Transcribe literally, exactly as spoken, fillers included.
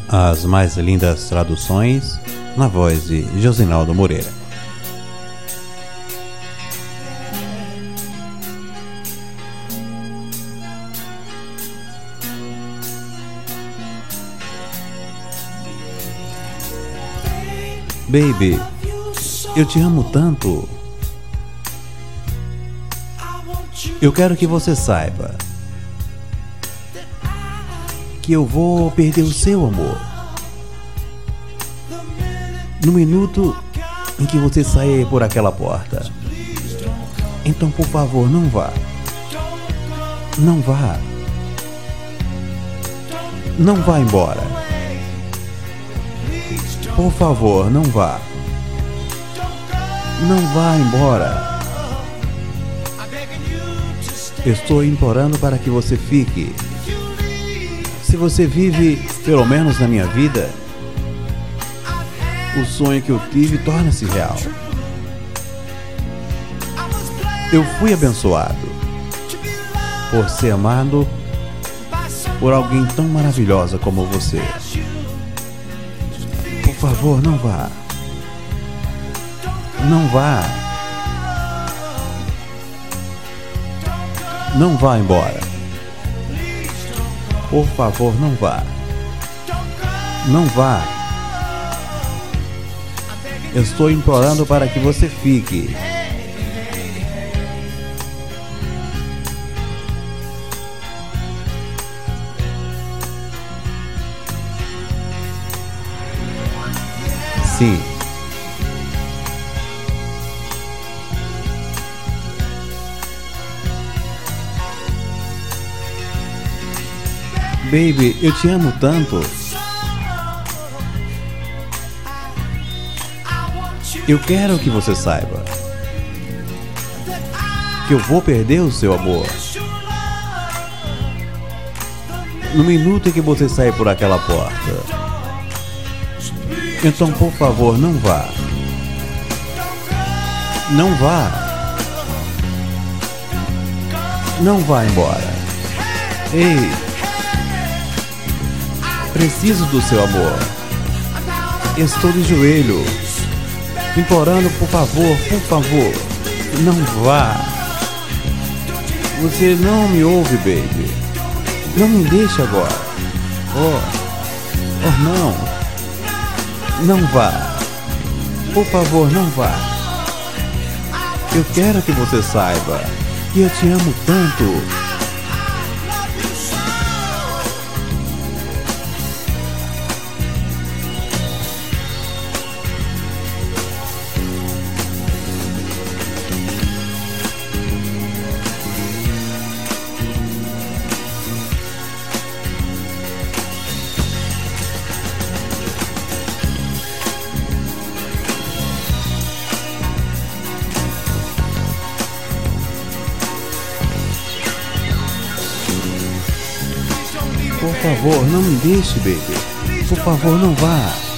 As mais lindas traduções na voz de Josinaldo Moreira. Baby, eu te amo tanto. Eu quero que você saiba que eu vou perder o seu amor no minuto em que você sair por aquela porta. Então, por favor, não vá. Não vá. Não vá embora. Por favor, não vá. Não vá embora. Estou implorando para que você fique. Se você vive, pelo menos na minha vida, o sonho que eu tive torna-se real. Eu fui abençoado por ser amado por alguém tão maravilhosa como você. Por favor, não vá. Não vá. Não vá embora. Por favor, não vá. Não vá. Eu estou implorando para que você fique. Sim. Baby, eu te amo tanto. Eu quero que você saiba que eu vou perder o seu amor no minuto em que você sair por aquela porta. Então, por favor, não vá. Não vá. Não vá embora. Ei, preciso do seu amor. Estou de joelho, implorando, por favor, por favor, não vá. Você não me ouve, baby. Não me deixe agora. Oh, oh não. Não vá. Por favor, não vá. Eu quero que você saiba que eu te amo tanto. Por favor, não me deixe, baby. Por favor, não vá.